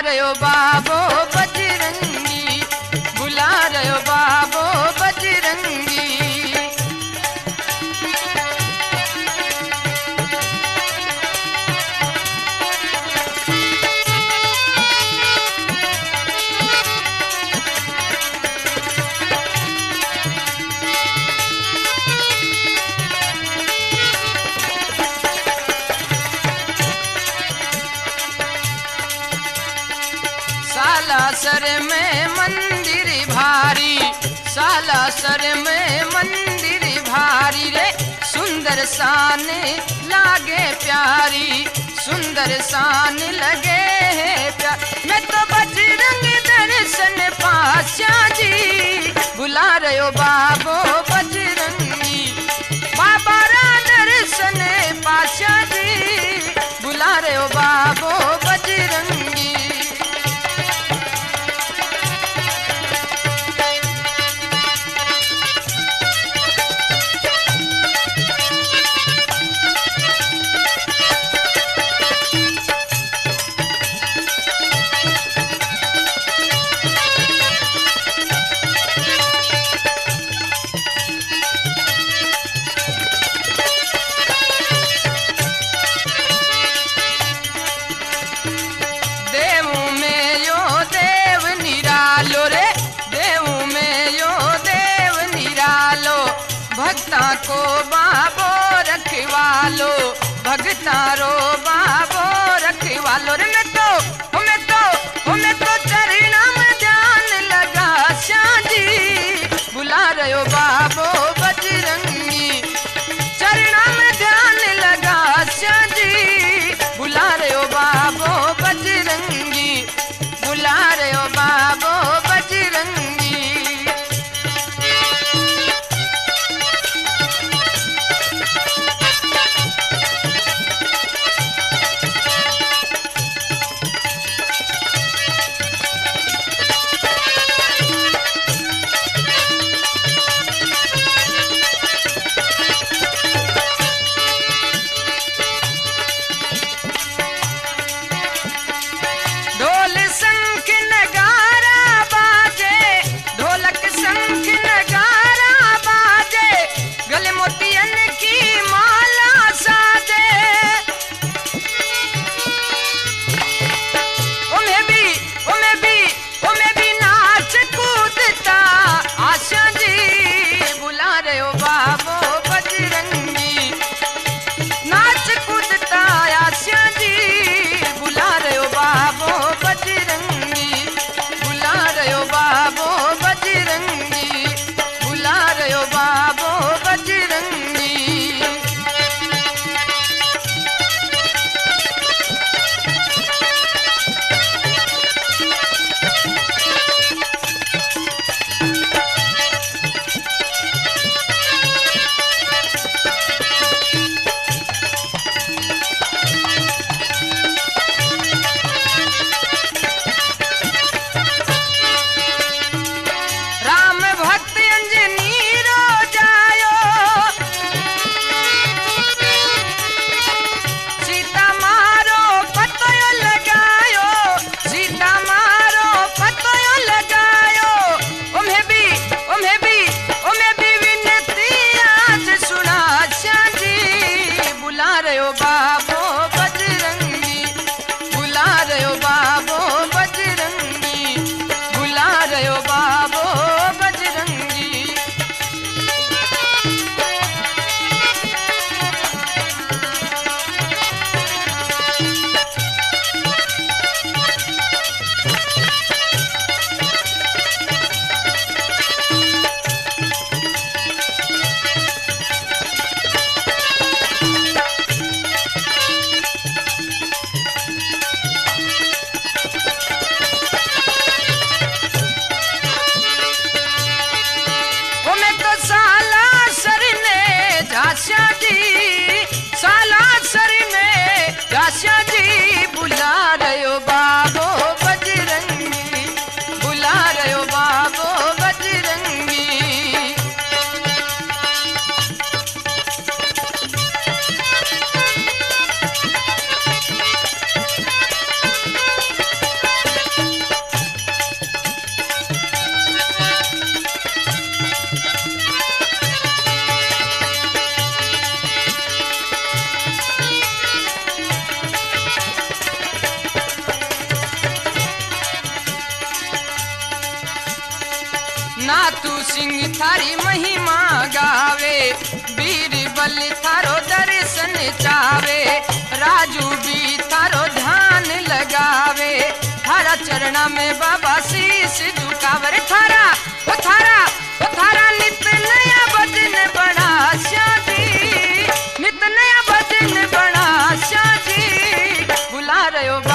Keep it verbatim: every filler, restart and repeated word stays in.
रहे हो बाबो बजरंगी, बुला रहे हो बाबो बजरंगी। सालासर में मंदिर भारी, सालासर में मंदिर भारी रे, सुंदर शान लागे प्यारी, सुंदर शान लगे है प्यार। मैं तो बजरंग दर्शन पाशा जी, बुला रहे हो बाबो बजरंगी, बाबा रा दर्शन पाशा जी, बुला रहे हो बाबो बजरंगी। भक्ता को बाबो रखवालो, भक्ता रो बाबो रखवालो रे। मैं तो हमें तो हमें तो चरणा में ध्यान लगा शादी, बुला रहे हो बाबो बजरंगी, चरणा में ध्यान लगा शादी, बुला रहे हो बाबो बजरंगी, बुला रहे हो बाबो बजरंगी। सिंह थारी महिमा गावे, बीरबल थारो दर्शन चावे, राजू भी थारो ध्यान लगावे, थारा चरणा में बाबा शीश झुकावर। थारा ओ थारा ओ थारा नित नया भजन बना श्याजी, नित नया भजन बना श्याजी, बुला रहे हो